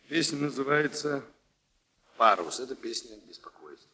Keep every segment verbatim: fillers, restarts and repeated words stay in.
Песня называется «Парус». Это песня беспокойства.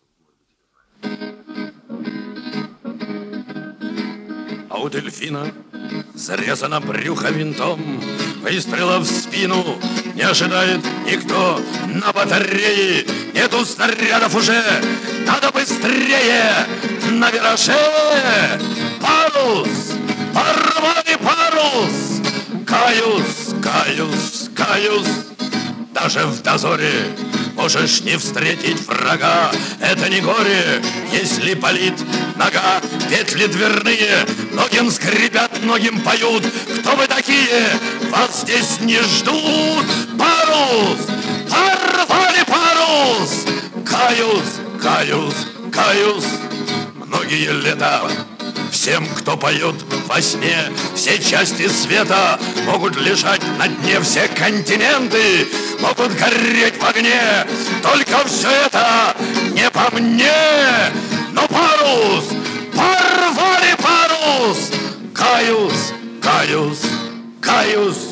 А у дельфина зарезано брюхо винтом, выстрела в спину не ожидает никто. На батарее нету снарядов уже, надо быстрее на вираже. Парус, порвали парус, каюсь, каюсь, каюсь. Даже в дозоре можешь не встретить врага. Это не горе, если болит нога. Петли дверные многим скрипят, многим поют. Кто вы такие? Вас здесь не ждут. Парус! Порвали парус! Каюсь, каюсь, каюсь. Многие лета всем, кто поет во сне, все части света могут лежать на дне, все континенты могут гореть в огне. Только все это не по мне. Но парус, порвали парус. Каюсь, каюсь, каюсь.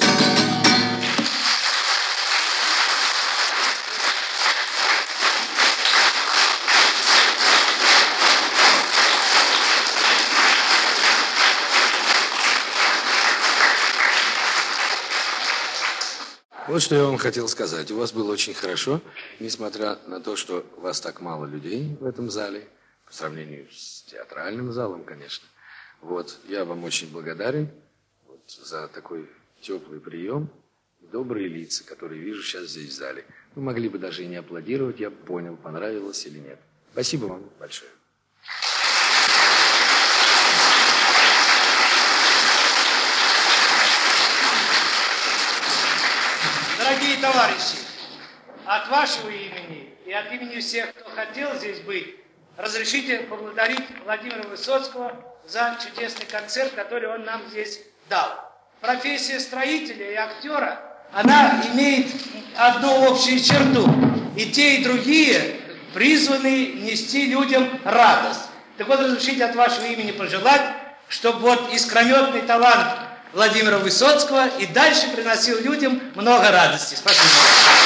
Вот что я вам хотел сказать. У вас было очень хорошо, несмотря на то, что вас так мало людей в этом зале, по сравнению с театральным залом, конечно. Вот, я вам очень благодарен вот, за такой теплый прием, добрые лица, которые вижу сейчас здесь в зале. Вы могли бы даже и не аплодировать, я понял, понравилось или нет. Спасибо вам большое. Дорогие товарищи, от вашего имени и от имени всех, кто хотел здесь быть, разрешите поблагодарить Владимира Высоцкого за чудесный концерт, который он нам здесь дал. Профессия строителя и актера, она имеет одну общую черту. И те, и другие призваны нести людям радость. Так вот, разрешите от вашего имени пожелать, чтобы вот искрометный талант Владимира Высоцкого и дальше приносил людям много радости. Спасибо.